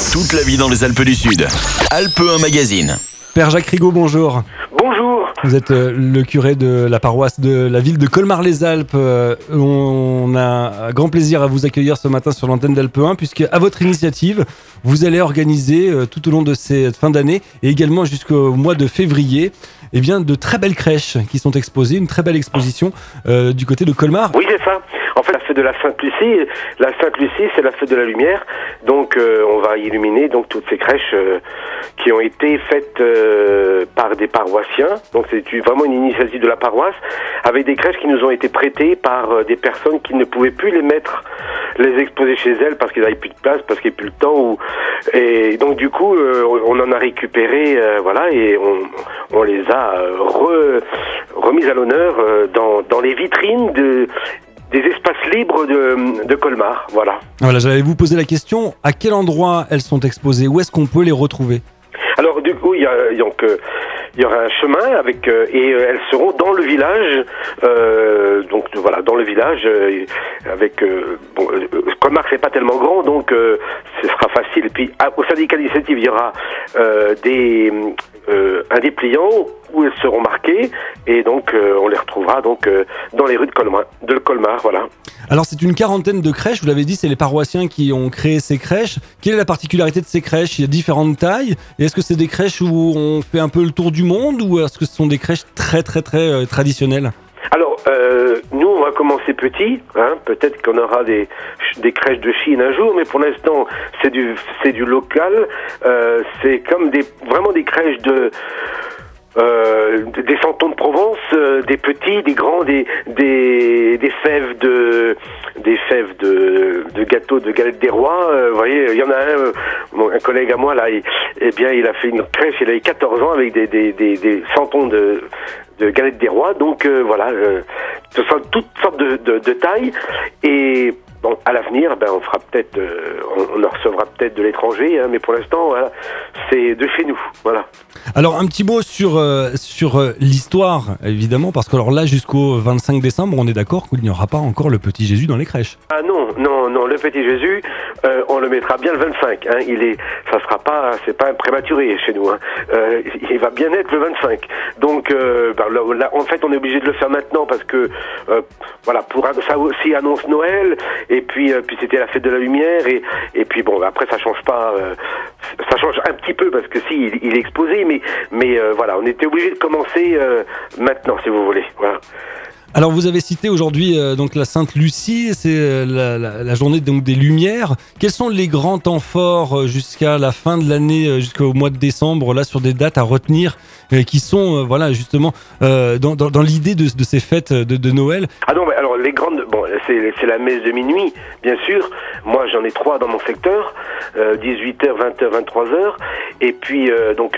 Toute la vie dans les Alpes du Sud. Alpes 1 Magazine. Père Jacques Rigaud, bonjour. Bonjour. Vous êtes le curé de la paroisse de la ville de Colmar-les-Alpes. On a un grand plaisir à vous accueillir ce matin sur l'antenne d'Alpes 1, puisque à votre initiative, vous allez organiser tout au long de cette fin d'année et également jusqu'au mois de février, eh bien, de très belles crèches qui sont exposées, une très belle exposition du côté de Colmar. Oui, c'est ça. En fait, la fête de la Sainte-Lucie, c'est la fête de la lumière. Donc, on va illuminer donc toutes ces crèches qui ont été faites par des paroissiens. Donc, c'est vraiment une initiative de la paroisse, avec des crèches qui nous ont été prêtées par des personnes qui ne pouvaient plus les exposer chez elles parce qu'ils n'avaient plus de place, parce qu'il n'y avait plus le temps. Et donc, du coup, on en a récupéré, et on les a remises à l'honneur dans les vitrines des espaces libres de Colmar, voilà. Voilà, j'allais vous poser la question, à quel endroit elles sont exposées? Où est-ce qu'on peut les retrouver? Alors du coup, il y aura un chemin et elles seront dans le village. Dans le village Colmar c'est pas tellement grand, donc ce sera facile. Et puis au syndicat d'initiative, il y aura un dépliant où elles seront marquées et donc on les retrouvera donc dans les rues de Colmar, voilà. Alors c'est une quarantaine de crèches, vous l'avez dit, c'est les paroissiens qui ont créé ces crèches. Quelle est la particularité de ces crèches? Il y a différentes tailles, et est-ce que c'est des crèches où on fait un peu le tour du monde, ou est-ce que ce sont des crèches très traditionnelles? Alors, nous, on va commencer petit, peut-être qu'on aura des crèches de Chine un jour, mais pour l'instant, c'est du local, c'est comme vraiment des crèches des santons de Provence, des petits, des grands, des fèves de gâteaux, de galettes des rois. Vous voyez, il y en a un collègue à moi là, il a fait une crèche, il avait 14 ans avec des santons de galettes des rois. Donc ce sont toutes sortes de tailles. Et bon, à l'avenir, on fera peut-être, on en recevra peut-être de l'étranger, mais pour l'instant, voilà, c'est de chez nous, voilà. Alors un petit mot sur l'histoire, évidemment, parce que alors là, jusqu'au 25 décembre, on est d'accord qu'il n'y aura pas encore le petit Jésus dans les crèches. Ah non, le petit Jésus, on le mettra bien le 25. C'est pas un prématuré chez nous. Il va bien être le 25. Donc, là, en fait, on est obligé de le faire maintenant parce que, ça aussi annonce Noël. Et puis c'était la fête de la lumière. Et puis bon, après ça change pas. Ça change un petit peu parce que il est exposé, mais on était obligé de commencer maintenant, si vous voulez. Voilà. Alors vous avez cité aujourd'hui donc la Sainte-Lucie, c'est la journée donc des Lumières. Quels sont les grands temps forts jusqu'à la fin de l'année, jusqu'au mois de décembre, là sur des dates à retenir qui sont justement dans l'idée de ces fêtes de Noël? Ah non, mais alors les grandes, c'est la messe de minuit, bien sûr. Moi j'en ai 3 dans mon secteur, 18h, 20h, 23h. Et puis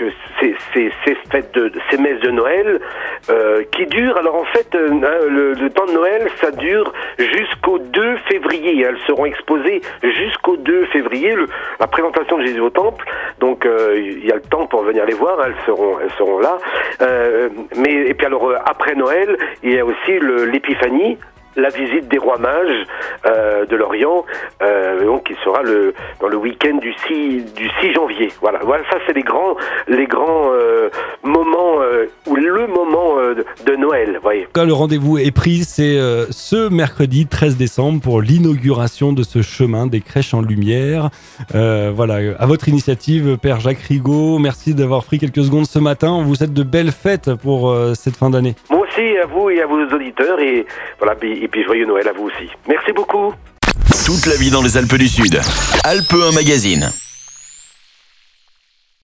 ces messes de Noël qui durent. Alors en fait, le temps de Noël, ça dure jusqu'au 2 février. Elles seront exposées jusqu'au 2 février, la présentation de Jésus au temple. Donc il y a le temps pour venir les voir. Elles seront là. Et puis alors après Noël, il y a aussi l'épiphanie, la visite des rois mages de l'Orient, qui sera dans le week-end du 6 janvier. Voilà, ça c'est les grands moments ou le moment de Noël. Voyez. Quand le rendez-vous est pris, c'est ce mercredi 13 décembre pour l'inauguration de ce chemin des crèches en lumière. À votre initiative, Père Jacques Rigaud, merci d'avoir pris quelques secondes ce matin. On vous souhaite de belles fêtes pour cette fin d'année. Moi aussi, à vous et à vos auditeurs, et puis joyeux Noël à vous aussi. Merci beaucoup. Toute la vie dans les Alpes du Sud. Alpes 1 Magazine.